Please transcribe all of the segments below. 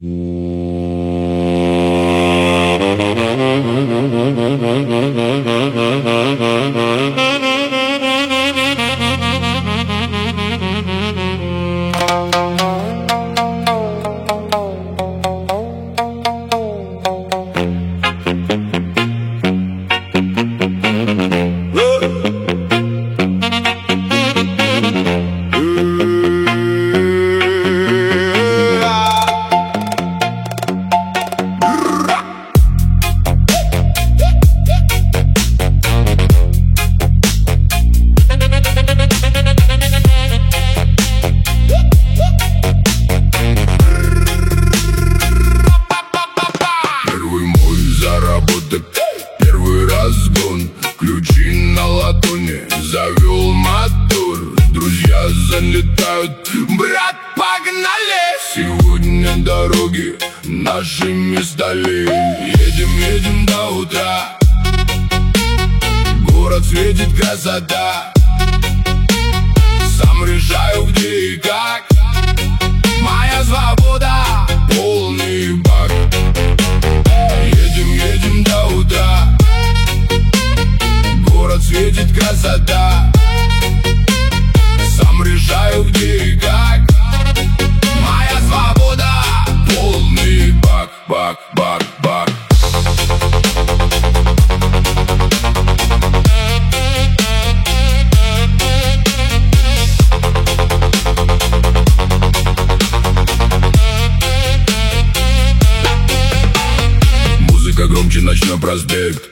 Первый разгон, ключи на ладони, завел мотор. Друзья залетают, брат, погнали! Сегодня дороги нашими стали. Едем до утра, город светит красота. Сам решаю, где и как. Моя свобода, полный бак. Едем до утра, город светит красота. Сам решаю, где и как. Моя свобода, полный бак, бак, бак, бак. Громче ночной проспект.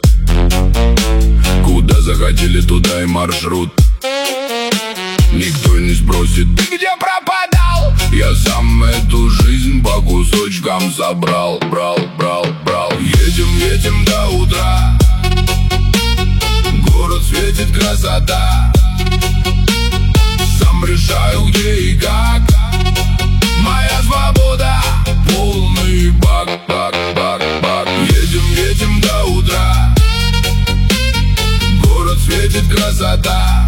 Куда захотели, туда и маршрут. Никто не спросит, ты где пропадал? Я сам эту жизнь по кусочкам собрал. Брал. Едем до утра, город светит красота. Сам решаю, где и как. Моя свобода, полный бак, бак, бак, бак. Едем до утра, город светит красота.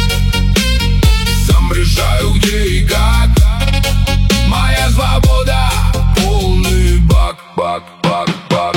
Сам решаю, где и как. Моя свобода, полный бак, бак, бак, бак.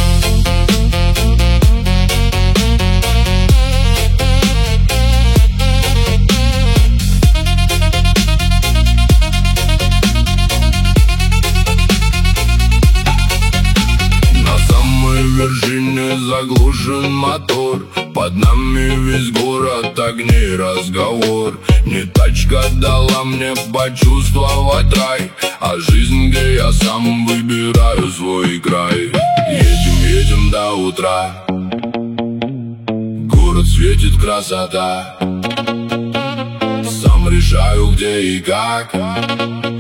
Вершине заглушен мотор. Под нами весь город, огней разговор. Не тачка дала мне почувствовать рай, а жизнь, где я сам выбираю свой край. Едем до утра, город светит красота. Сам решаю, где и как.